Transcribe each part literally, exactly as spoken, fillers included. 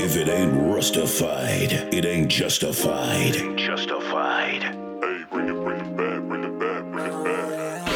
If it ain't rustified, it ain't justified. It ain't justified. Hey, bring it, bring it back, bring it back, bring it back.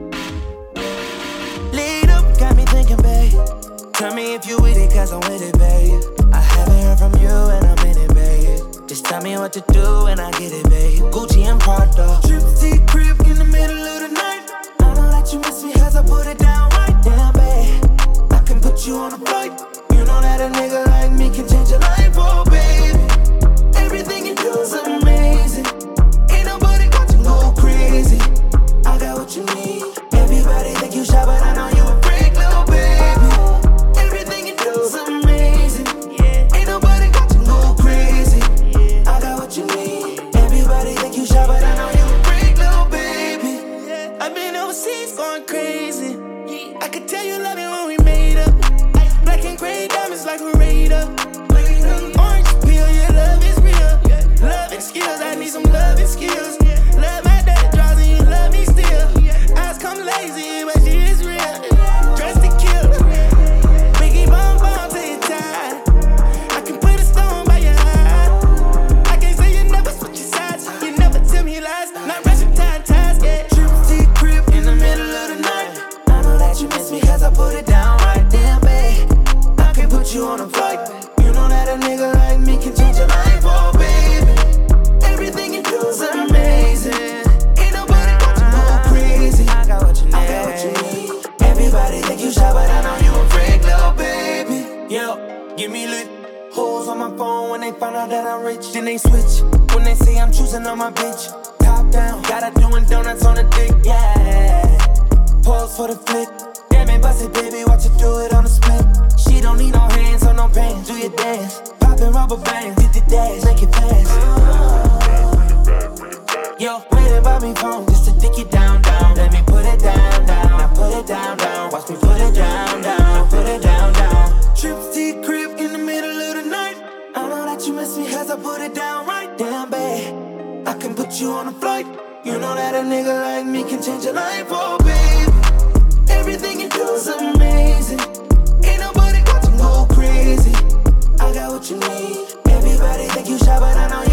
Lead up, got me thinking, babe. Tell me if you with it, cause I'm with it, babe. I haven't heard from you and I'm in it, babe. Just tell me what to do and I get it, babe. Gucci and Prada. Trip to crib in the middle of the night. I know that you miss me as I put it down right. Damn, babe, I can put you on a flight. You know that a nigga like me can change your life, oh, baby. Everything you do is amazing. Ain't nobody got you go crazy. I got what you need. Everybody think you shy, but I know you a freak, little baby. Everything you do is amazing. Ain't nobody got you go crazy. I got what you need. Everybody think you shy, but I know you a freak, little baby. I've been overseas going crazy. I could tell you love it when we made up. Black and gray diamonds like a radar. Orange peel, your love is real. Love and skills, I need some love and skills. Love my daddy draws and you love me still. Eyes come lazy, but she is real. Dressed to kill. Biggie bomb bomb till you tired. I can put a stone by your eye. I can't say you never switch your sides. You never tell me lies. Not rushing time, ties, yeah. Trip to your crib in the middle of the night. I know that you miss me cause I put it down right. Damn, babe, I can put you on a flight. You know that a nigga like me can change your life, oh, baby. Everything you do is amazing. Ain't nobody got you go crazy. I got what you need. I got what you need. Everybody think you shy, but I know you a freak, little baby. Yo, give me lit. Hoes on my phone when they find out that I'm rich. Then they switch when they say I'm choosing on my bitch. Top down, got her doing donuts on the dick, yeah. Pause for the flick. Damn it, bust it, baby, watch her do it on the split. She don't need no hands or no pants. Do your dance, poppin' rubber bands, hit the dash, make it fast. Yo, waiting by me phone just to dick it down, down. Let me put it down, down. Now put it down, down. Watch me put it down, down. Put it down, down. Trips to your crib in the middle of the night. I know that you miss me as I put it down right. Damn, babe, I can put you on a flight. You know that a nigga like me can change your life, oh, baby. Everything you do is amazing. Ain't nobody got to go crazy. I got what you need. Everybody think you shy, but I know you